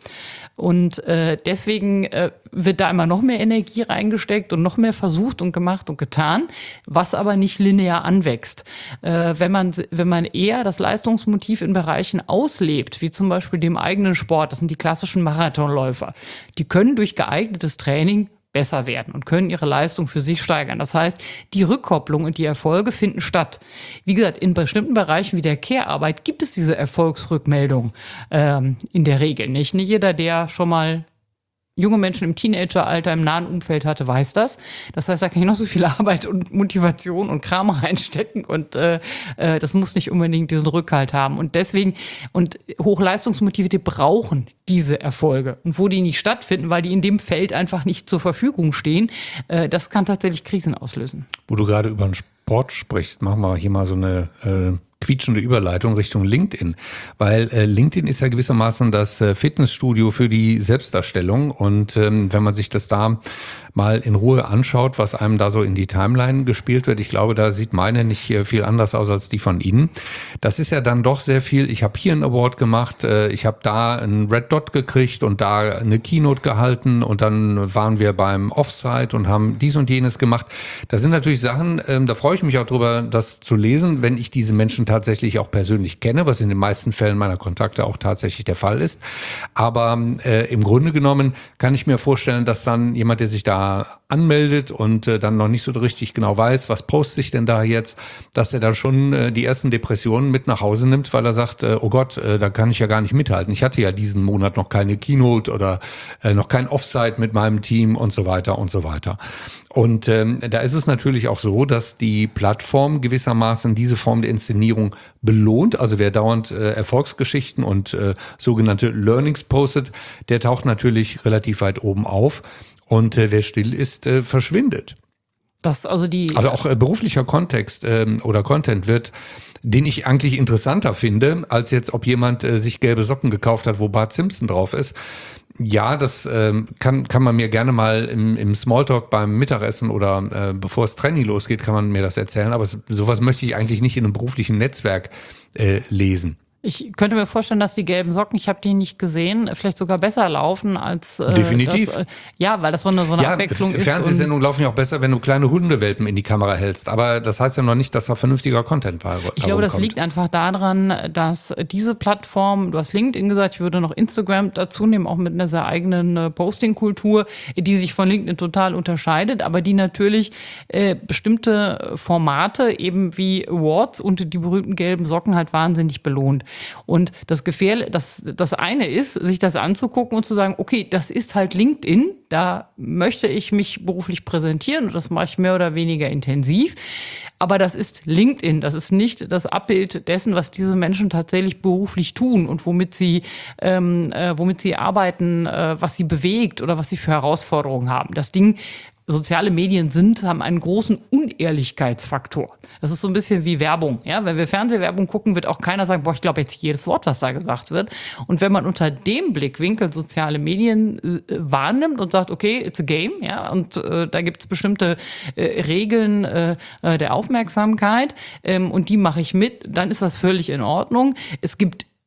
Und äh, deswegen äh, wird da immer noch mehr Energie reingesteckt und noch mehr versucht und gemacht und getan, was aber nicht linear anwächst. Äh, wenn man, wenn man eher das Leistungsmotiv in Bereichen auslebt, wie zum Beispiel dem eigenen Sport, das sind die klassischen Marathonläufer, die können durch geeignetes Training besser werden und können ihre Leistung für sich steigern. Das heißt, die Rückkopplung und die Erfolge finden statt. Wie gesagt, in bestimmten Bereichen wie der Care-Arbeit gibt es diese Erfolgsrückmeldung ähm, in der Regel nicht. Nicht jeder, der schon mal junge Menschen im Teenageralter im nahen Umfeld hatte, weiß das. Das heißt, da kann ich noch so viel Arbeit und Motivation und Kram reinstecken und äh, äh, das muss nicht unbedingt diesen Rückhalt haben. Und deswegen, und Hochleistungsmotivierte brauchen diese Erfolge. Und wo die nicht stattfinden, weil die in dem Feld einfach nicht zur Verfügung stehen, äh, das kann tatsächlich Krisen auslösen. Wo du gerade über den Sport sprichst, machen wir hier mal so eine äh quietschende Überleitung Richtung LinkedIn, weil äh, LinkedIn ist ja gewissermaßen das äh, Fitnessstudio für die Selbstdarstellung und ähm, wenn man sich das da mal in Ruhe anschaut, was einem da so in die Timeline gespielt wird, ich glaube, da sieht meine nicht äh, viel anders aus als die von Ihnen. Das ist ja dann doch sehr viel, ich habe hier einen Award gemacht, äh, ich habe da einen Red Dot gekriegt und da eine Keynote gehalten und dann waren wir beim Offsite und haben dies und jenes gemacht. Das sind natürlich Sachen, ähm, da freue ich mich auch drüber, das zu lesen, wenn ich diese Menschen tatsächlich auch persönlich kenne, was in den meisten Fällen meiner Kontakte auch tatsächlich der Fall ist. Aber äh, im Grunde genommen kann ich mir vorstellen, dass dann jemand, der sich da anmeldet und äh, dann noch nicht so richtig genau weiß, was poste ich denn da jetzt, dass er dann schon äh, die ersten Depressionen mit nach Hause nimmt, weil er sagt, äh, oh Gott, äh, da kann ich ja gar nicht mithalten. Ich hatte ja diesen Monat noch keine Keynote oder äh, noch kein Offsite mit meinem Team und so weiter und so weiter. Und ähm, da ist es natürlich auch so, dass die Plattform gewissermaßen diese Form der Inszenierung belohnt. Also wer dauernd äh, Erfolgsgeschichten und äh, sogenannte Learnings postet, der taucht natürlich relativ weit oben auf. Und äh, wer still ist, äh, verschwindet. Das also die also auch äh, beruflicher Kontext ähm, oder Content wird, den ich eigentlich interessanter finde, als jetzt, ob jemand äh, sich gelbe Socken gekauft hat, wo Bart Simpson drauf ist. Ja, das ähm, kann kann man mir gerne mal im, im Smalltalk beim Mittagessen oder äh, bevor das Training losgeht, kann man mir das erzählen. Aber sowas möchte ich eigentlich nicht in einem beruflichen Netzwerk äh, lesen. Ich könnte mir vorstellen, dass die gelben Socken, ich habe die nicht gesehen, vielleicht sogar besser laufen als äh, definitiv. Das, äh, ja, weil das so eine, so eine ja, Abwechslung ist. Fernsehsendungen laufen ja auch besser, wenn du kleine Hundewelpen in die Kamera hältst. Aber das heißt ja noch nicht, dass da vernünftiger Content bei Ich glaube, das liegt einfach daran, dass diese Plattform, du hast LinkedIn gesagt, ich würde noch Instagram dazu nehmen, auch mit einer sehr eigenen äh, Posting-Kultur, die sich von LinkedIn total unterscheidet, aber die natürlich äh, bestimmte Formate eben wie Awards und die berühmten gelben Socken halt wahnsinnig belohnt. Und das Gefährliche, das, das eine ist, sich das anzugucken und zu sagen, okay, das ist halt LinkedIn, da möchte ich mich beruflich präsentieren und das mache ich mehr oder weniger intensiv. Aber das ist LinkedIn, das ist nicht das Abbild dessen, was diese Menschen tatsächlich beruflich tun und womit sie, ähm, äh, womit sie arbeiten, äh, was sie bewegt oder was sie für Herausforderungen haben. Das Ding, soziale Medien sind, haben einen großen Unehrlichkeitsfaktor. Das ist so ein bisschen wie Werbung. Ja? Wenn wir Fernsehwerbung gucken, wird auch keiner sagen, boah, ich glaube jetzt jedes Wort, was da gesagt wird. Und wenn man unter dem Blickwinkel soziale Medien äh, wahrnimmt und sagt, okay, it's a game, ja, und äh, da gibt es bestimmte äh, Regeln äh, der Aufmerksamkeit ähm, und die mache ich mit, dann ist das völlig in Ordnung. Es gibt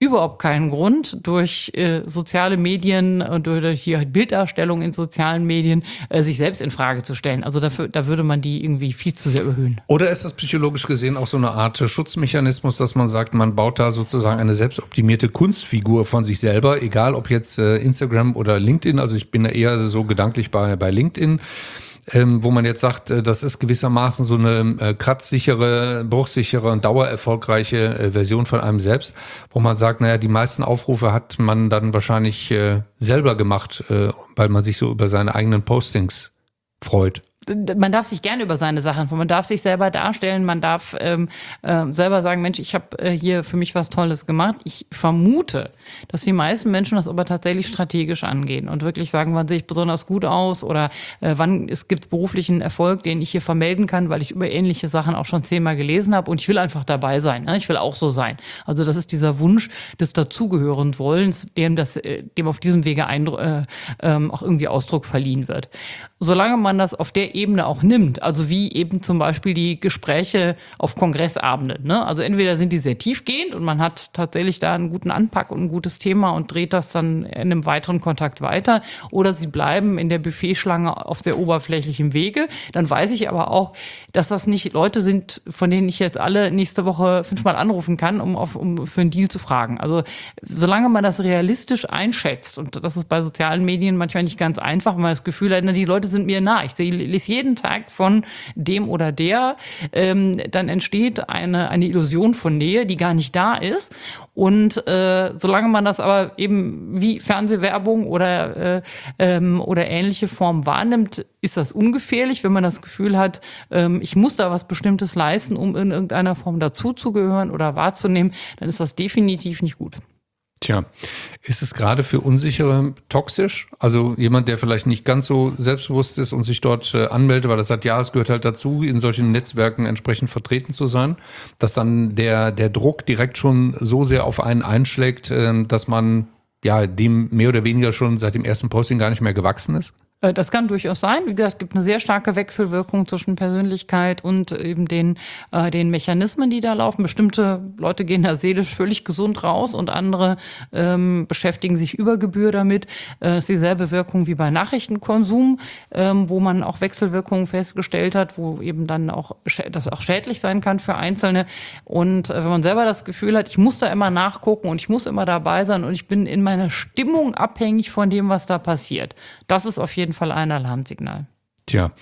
überhaupt keinen Grund, durch äh, soziale Medien und durch die Bilddarstellung in sozialen Medien äh, sich selbst in Frage zu stellen. Also dafür, da würde man die irgendwie viel zu sehr erhöhen. Oder ist das psychologisch gesehen auch so eine Art Schutzmechanismus, dass man sagt, man baut da sozusagen eine selbstoptimierte Kunstfigur von sich selber, egal ob jetzt äh, Instagram oder LinkedIn, also ich bin da eher so gedanklich bei, bei LinkedIn, Ähm, wo man jetzt sagt, äh, das ist gewissermaßen so eine äh, kratzsichere, bruchsichere und dauererfolgreiche äh, Version von einem selbst, wo man sagt, naja, die meisten Aufrufe hat man dann wahrscheinlich äh, selber gemacht, äh, weil man sich so über seine eigenen Postings freut. Man darf sich gerne über seine Sachen freuen, man darf sich selber darstellen, man darf ähm, äh, selber sagen, Mensch, ich habe äh, hier für mich was Tolles gemacht. Ich vermute, dass die meisten Menschen das aber tatsächlich strategisch angehen und wirklich sagen, wann sehe ich besonders gut aus oder äh, wann es gibt beruflichen Erfolg, den ich hier vermelden kann, weil ich über ähnliche Sachen auch schon zehnmal gelesen habe und ich will einfach dabei sein. Ne? Ich will auch so sein. Also das ist dieser Wunsch des Dazugehören-Wollens, dem, das, dem auf diesem Wege Eindru- äh, ähm, auch irgendwie Ausdruck verliehen wird. Solange man das auf der Ebene auch nimmt, also wie eben zum Beispiel die Gespräche auf Kongressabenden. Ne? Also entweder sind die sehr tiefgehend und man hat tatsächlich da einen guten Anpack und ein gutes Thema und dreht das dann in einem weiteren Kontakt weiter, oder sie bleiben in der Buffetschlange auf sehr oberflächlichem Wege. Dann weiß ich aber auch, dass das nicht Leute sind, von denen ich jetzt alle nächste Woche fünfmal anrufen kann, um, auf, um für einen Deal zu fragen. Also solange man das realistisch einschätzt, und das ist bei sozialen Medien manchmal nicht ganz einfach, weil man das Gefühl hat, na, die Leute sind mir nah. Ich lese jeden Tag von dem oder der, ähm, dann entsteht eine, eine Illusion von Nähe, die gar nicht da ist. Und äh, solange man das aber eben wie Fernsehwerbung oder, äh, ähm, oder ähnliche Formen wahrnimmt, ist das ungefährlich. Wenn man das Gefühl hat, ähm, ich muss da was Bestimmtes leisten, um in irgendeiner Form dazuzugehören oder wahrzunehmen, dann ist das definitiv nicht gut. Tja, ist es gerade für Unsichere toxisch? Also jemand, der vielleicht nicht ganz so selbstbewusst ist und sich dort äh, anmeldet, weil er sagt, ja, es gehört halt dazu, in solchen Netzwerken entsprechend vertreten zu sein, dass dann der, der Druck direkt schon so sehr auf einen einschlägt, äh, dass man ja dem mehr oder weniger schon seit dem ersten Posting gar nicht mehr gewachsen ist? Das kann durchaus sein. Wie gesagt, es gibt eine sehr starke Wechselwirkung zwischen Persönlichkeit und eben den, äh, den Mechanismen, die da laufen. Bestimmte Leute gehen da seelisch völlig gesund raus und andere ähm, beschäftigen sich über Gebühr damit. Es äh, ist dieselbe Wirkung wie bei Nachrichtenkonsum, ähm, wo man auch Wechselwirkungen festgestellt hat, wo eben dann auch das auch schädlich sein kann für Einzelne. Und äh, wenn man selber das Gefühl hat, ich muss da immer nachgucken und ich muss immer dabei sein und ich bin in meiner Stimmung abhängig von dem, was da passiert. Das ist auf jeden Fall ein Alarmsignal. Tja,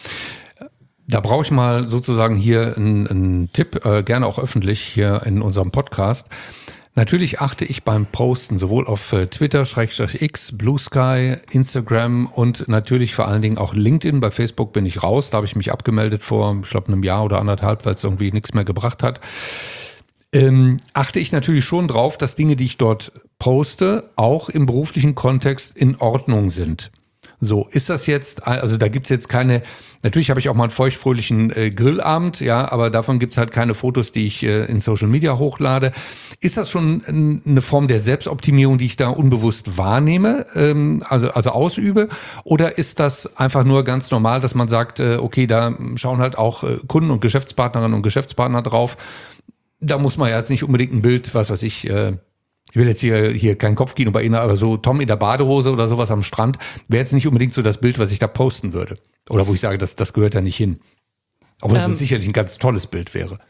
da brauche ich mal sozusagen hier einen, einen Tipp, äh, gerne auch öffentlich hier in unserem Podcast. Natürlich achte ich beim Posten sowohl auf äh, Twitter, Schrägstrich X, Blue Sky, Instagram und natürlich vor allen Dingen auch LinkedIn. Bei Facebook bin ich raus, da habe ich mich abgemeldet vor, ich glaube, einem Jahr oder anderthalb, weil es irgendwie nichts mehr gebracht hat. Ähm, achte ich natürlich schon drauf, dass Dinge, die ich dort poste, auch im beruflichen Kontext in Ordnung sind. So, ist das jetzt, also da gibt's jetzt keine, natürlich habe ich auch mal einen feuchtfröhlichen äh, Grillabend, ja, aber davon gibt's halt keine Fotos, die ich äh, in Social Media hochlade. Ist das schon n- eine Form der Selbstoptimierung, die ich da unbewusst wahrnehme, ähm, also, also ausübe? Oder ist das einfach nur ganz normal, dass man sagt, äh, okay, da schauen halt auch äh, Kunden und Geschäftspartnerinnen und Geschäftspartner drauf. Da muss man ja jetzt nicht unbedingt ein Bild, was weiß ich, äh, ich will jetzt hier, hier kein Kopfkino bei Ihnen, aber so Tom in der Badehose oder sowas am Strand wäre jetzt nicht unbedingt so das Bild, was ich da posten würde. Oder wo ich sage, das, das gehört da nicht hin. Aber das ähm, ist sicherlich ein ganz tolles Bild wäre.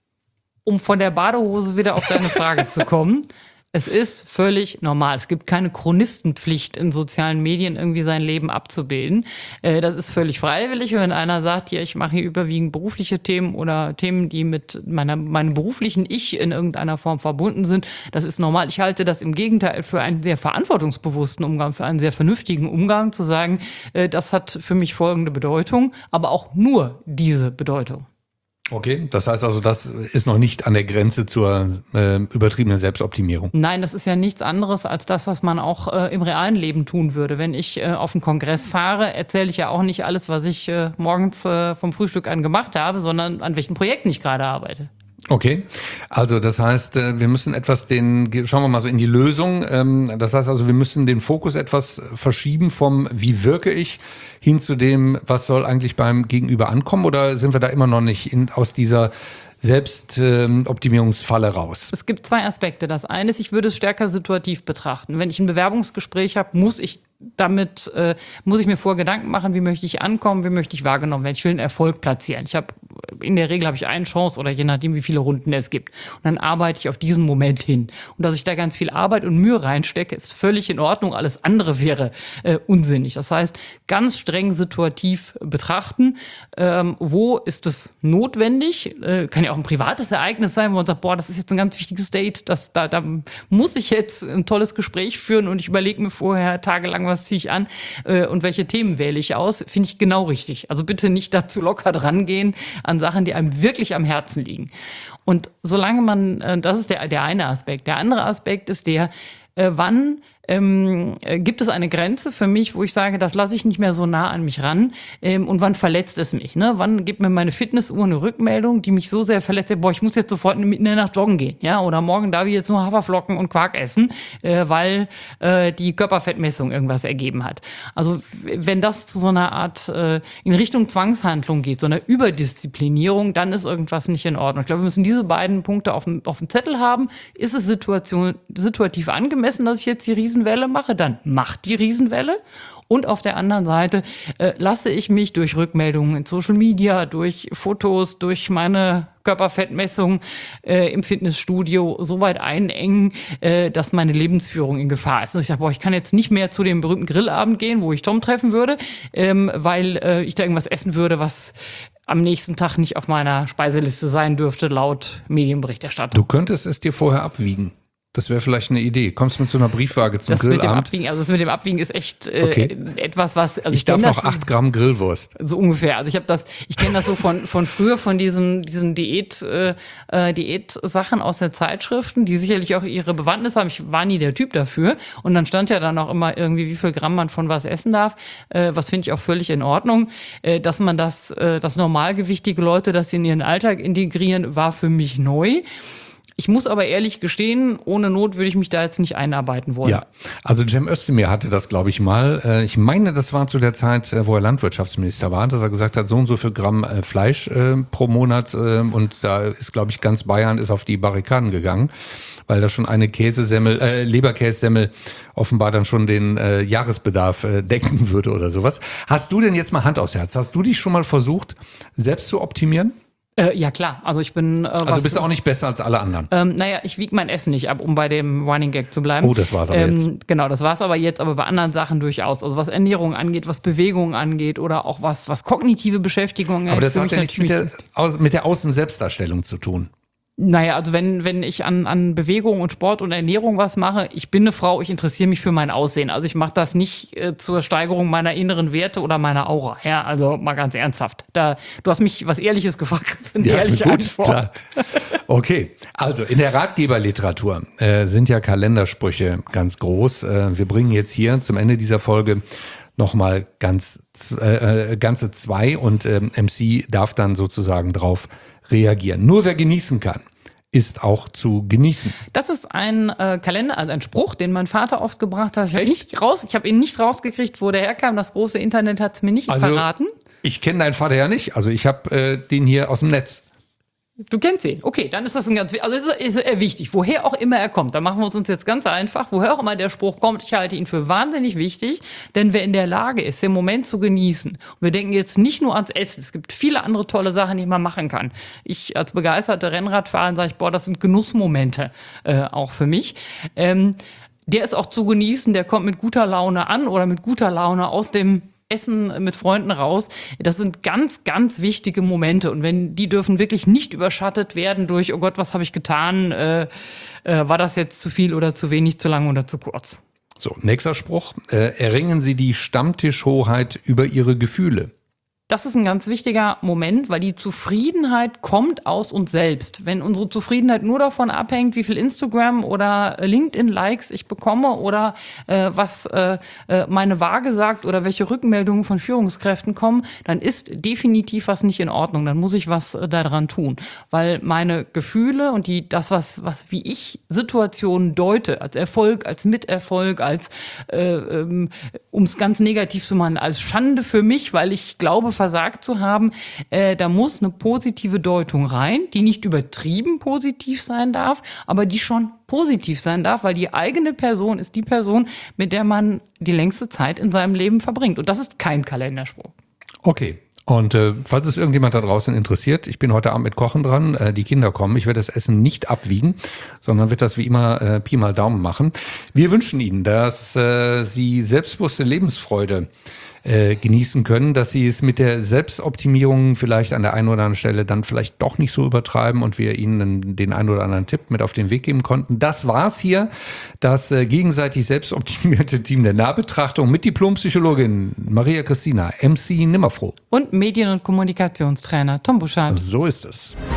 Um von der Badehose wieder auf deine Frage zu kommen. Es ist völlig normal. Es gibt keine Chronistenpflicht in sozialen Medien, irgendwie sein Leben abzubilden. Das ist völlig freiwillig. Wenn einer sagt, ja, ich mache hier überwiegend berufliche Themen oder Themen, die mit meiner, meinem beruflichen Ich in irgendeiner Form verbunden sind, das ist normal. Ich halte das im Gegenteil für einen sehr verantwortungsbewussten Umgang, für einen sehr vernünftigen Umgang, zu sagen, das hat für mich folgende Bedeutung, aber auch nur diese Bedeutung. Okay, das heißt also, das ist noch nicht an der Grenze zur äh, übertriebenen Selbstoptimierung. Nein, das ist ja nichts anderes als das, was man auch äh, im realen Leben tun würde. Wenn ich äh, auf einen Kongress fahre, erzähle ich ja auch nicht alles, was ich äh, morgens äh, vom Frühstück an gemacht habe, sondern an welchen Projekten ich gerade arbeite. Okay, also das heißt, wir müssen etwas den, schauen wir mal so in die Lösung, das heißt also, wir müssen den Fokus etwas verschieben vom wie wirke ich hin zu dem, was soll eigentlich beim Gegenüber ankommen, oder sind wir da immer noch nicht in, aus dieser Selbstoptimierungsfalle raus? Es gibt zwei Aspekte. Das eine ist, ich würde es stärker situativ betrachten. Wenn ich ein Bewerbungsgespräch habe, muss ich damit, äh, muss ich mir vor Gedanken machen, wie möchte ich ankommen, wie möchte ich wahrgenommen werden. Ich will einen Erfolg platzieren. Ich habe, in der Regel habe ich eine Chance oder je nachdem, wie viele Runden es gibt. Und dann arbeite ich auf diesen Moment hin. Und dass ich da ganz viel Arbeit und Mühe reinstecke, ist völlig in Ordnung. Alles andere wäre äh, unsinnig. Das heißt, ganz streng situativ betrachten, ähm, wo ist es notwendig? Äh, kann ja auch ein privates Ereignis sein, wo man sagt, boah, das ist jetzt ein ganz wichtiges Date, das, da, da muss ich jetzt ein tolles Gespräch führen und ich überlege mir vorher tagelang, was ziehe ich an äh, und welche Themen wähle ich aus, finde ich genau richtig. Also bitte nicht dazu locker dran gehen an Sachen, die einem wirklich am Herzen liegen. Und solange man, äh, das ist der, der eine Aspekt. Der andere Aspekt ist der, äh, wann ähm, äh, gibt es eine Grenze für mich, wo ich sage, das lasse ich nicht mehr so nah an mich ran ähm, und wann verletzt es mich? Ne? Wann gibt mir meine Fitnessuhr eine Rückmeldung, die mich so sehr verletzt, boah, ich muss jetzt sofort mitten in der Nacht joggen gehen, ja, oder morgen darf ich jetzt nur Haferflocken und Quark essen, äh, weil äh, die Körperfettmessung irgendwas ergeben hat. Also wenn das zu so einer Art äh, in Richtung Zwangshandlung geht, so einer Überdisziplinierung, dann ist irgendwas nicht in Ordnung. Ich glaube, wir müssen diese beiden Punkte auf dem, auf dem Zettel haben. Ist es Situation, situativ angemessen, dass ich jetzt die Riesen Welle mache, dann macht die Riesenwelle. Und auf der anderen Seite äh, lasse ich mich durch Rückmeldungen in Social Media, durch Fotos, durch meine Körperfettmessung äh, im Fitnessstudio so weit einengen, äh, dass meine Lebensführung in Gefahr ist. Und ich sage, boah, ich kann jetzt nicht mehr zu dem berühmten Grillabend gehen, wo ich Tom treffen würde, ähm, weil äh, ich da irgendwas essen würde, was am nächsten Tag nicht auf meiner Speiseliste sein dürfte, laut Medienberichterstattung. Du könntest es dir vorher abwiegen. Das wäre vielleicht eine Idee. Kommst mit so einer Briefwaage zum das Grillabend? Mit dem Abwiegen, also das mit dem Abwiegen ist echt äh, okay. etwas, was... Also ich, ich darf noch acht Gramm Grillwurst. So ungefähr. Also ich habe das, ich kenne das so von von früher, von diesen diesen Diät äh, Diät-Sachen aus den Zeitschriften, die sicherlich auch ihre Bewandtnis haben. Ich war nie der Typ dafür. Und dann stand ja dann auch immer irgendwie, wie viel Gramm man von was essen darf. Äh, was finde ich auch völlig in Ordnung. Äh, dass man das, äh, dass normalgewichtige Leute das in ihren Alltag integrieren, war für mich neu. Ich muss aber ehrlich gestehen, ohne Not würde ich mich da jetzt nicht einarbeiten wollen. Ja, also Cem Özdemir hatte das, glaube ich, mal. Ich meine, das war zu der Zeit, wo er Landwirtschaftsminister war, dass er gesagt hat, so und so viel Gramm Fleisch äh, pro Monat. Äh, und da ist, glaube ich, ganz Bayern ist auf die Barrikaden gegangen, weil da schon eine Käsesemmel, äh, Leberkässemmel offenbar dann schon den äh, Jahresbedarf äh, decken würde oder sowas. Hast du denn jetzt mal Hand aufs Herz? Hast du dich schon mal versucht, selbst zu optimieren? Äh, ja, klar. Also ich bin... Äh, also was, bist du auch nicht besser als alle anderen? Ähm, naja, ich wiege mein Essen nicht ab, um bei dem Running Gag zu bleiben. Oh, das war's aber ähm, jetzt. Genau, das war's aber jetzt, aber bei anderen Sachen durchaus. Also was Ernährung angeht, was Bewegung angeht oder auch was, was kognitive Beschäftigung angeht. Aber das hat ja nichts mit der, mit der Außen-Selbstdarstellung zu tun. Naja, also wenn, wenn ich an, an Bewegung und Sport und Ernährung was mache, ich bin eine Frau, ich interessiere mich für mein Aussehen. Also ich mache das nicht äh, zur Steigerung meiner inneren Werte oder meiner Aura. Ja, also mal ganz ernsthaft. Da, du hast mich was Ehrliches gefragt, das ist eine ja, ehrliche gut, Antwort. Klar. Okay, also in der Ratgeberliteratur äh, sind ja Kalendersprüche ganz groß. Äh, wir bringen jetzt hier zum Ende dieser Folge nochmal ganz, äh, ganze zwei und äh, M C darf dann sozusagen drauf reagieren. Nur wer genießen kann, ist auch zu genießen. Das ist ein äh, Kalender, also ein Spruch, den mein Vater oft gebracht hat. Ich habe nicht raus, ich habe ihn nicht rausgekriegt, wo der herkam. Das große Internet hat es mir nicht also, verraten. Ich kenne deinen Vater ja nicht. Also ich habe äh, den hier aus dem Netz. Du kennst ihn. Okay, dann ist das ein ganz, also ist, ist er wichtig. Woher auch immer er kommt, da machen wir es uns jetzt ganz einfach. Woher auch immer der Spruch kommt, ich halte ihn für wahnsinnig wichtig, denn wer in der Lage ist, den Moment zu genießen, und wir denken jetzt nicht nur ans Essen, es gibt viele andere tolle Sachen, die man machen kann. Ich als begeisterte Rennradfahrerin sage ich, boah, das sind Genussmomente äh, auch für mich. Ähm, der ist auch zu genießen, der kommt mit guter Laune an oder mit guter Laune aus dem Essen mit Freunden raus. Das sind ganz, ganz wichtige Momente. Und wenn die dürfen wirklich nicht überschattet werden durch, oh Gott, was habe ich getan? Äh, äh, war das jetzt zu viel oder zu wenig, zu lang oder zu kurz? So, nächster Spruch. Äh, erringen Sie die Stammtischhoheit über Ihre Gefühle. Das ist ein ganz wichtiger Moment, weil die Zufriedenheit kommt aus uns selbst. Wenn unsere Zufriedenheit nur davon abhängt, wie viel Instagram oder LinkedIn-Likes ich bekomme oder äh, was äh, meine Waage sagt oder welche Rückmeldungen von Führungskräften kommen, dann ist definitiv was nicht in Ordnung. Dann muss ich was äh, daran tun, weil meine Gefühle und die das, was, was wie ich Situationen deute, als Erfolg, als Miterfolg, als äh, ähm, um es ganz negativ zu machen, als Schande für mich, weil ich glaube, versagt zu haben. Äh, da muss eine positive Deutung rein, die nicht übertrieben positiv sein darf, aber die schon positiv sein darf, weil die eigene Person ist die Person, mit der man die längste Zeit in seinem Leben verbringt. Und das ist kein Kalenderspruch. Okay. Und äh, falls es irgendjemand da draußen interessiert, ich bin heute Abend mit Kochen dran, äh, die Kinder kommen, ich werde das Essen nicht abwiegen, sondern wird das wie immer äh, Pi mal Daumen machen. Wir wünschen Ihnen, dass äh, Sie selbstbewusste Lebensfreude äh, genießen können, dass Sie es mit der Selbstoptimierung vielleicht an der einen oder anderen Stelle dann vielleicht doch nicht so übertreiben und wir Ihnen den einen oder anderen Tipp mit auf den Weg geben konnten. Das war's hier, das äh, gegenseitig selbstoptimierte Team der Nahbetrachtung mit Diplompsychologin Maria Christina, M C Nimmerfroh. Und Medien- und Kommunikationstrainer Tom Buschardt. So ist es.